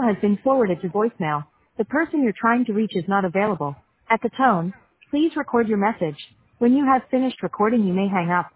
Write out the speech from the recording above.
has been forwarded to voicemail. The person you're trying to reach is not available. At the tone, please record your message. When you have finished recording, you may hang up.